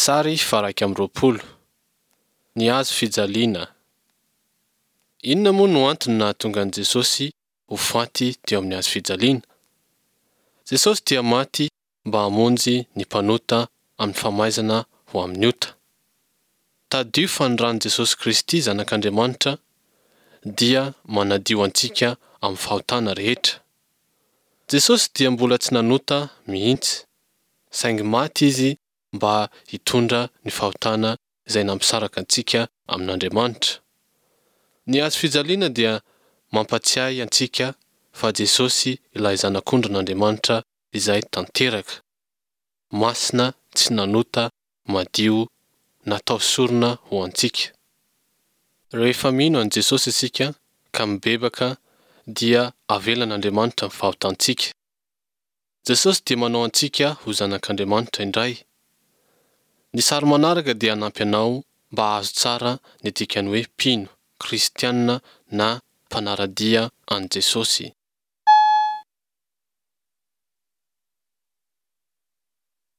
Sary faraky amby roapolo. Ny azo fijaliana. Inona moa no antony nahatonga an'i Jesosy ho faty teo amin'ny hazo fijaliana? Jesosy dia maty mba hamonjy ny mpanota amin'ny famaizana ho amin'ny ota. Tadio fa ny ran'i Jesosy Kristy Zanak'Andriamanitra dia manadio antsika amin'ny fahotana rehetra. Jesosy dia mbola tsy nanota mihitsy, saingy maty izy mba hitondra ny fahotana izay nampisaraka antsika amin'Andriamanitra. Ny hazo fijaliana dia mampatsiahy antsika fa Jesosy ilay zanak'ondrin'Andriamanitra izay tanteraka, masina, tsy nanota, madio, natao sorona ho antsika. Rehefa mino an' Jesosy isika ka mibebaka dia avelan'Andriamanitra ny fahotantsika. Jesosy dia manao antsika ho zanak'Andriamanitra indray. Ny sary manaraka dia hanampy anao mba hahazo tsara ny dikany hoe mpino, kristianina na mpanaradia an' Jesosy.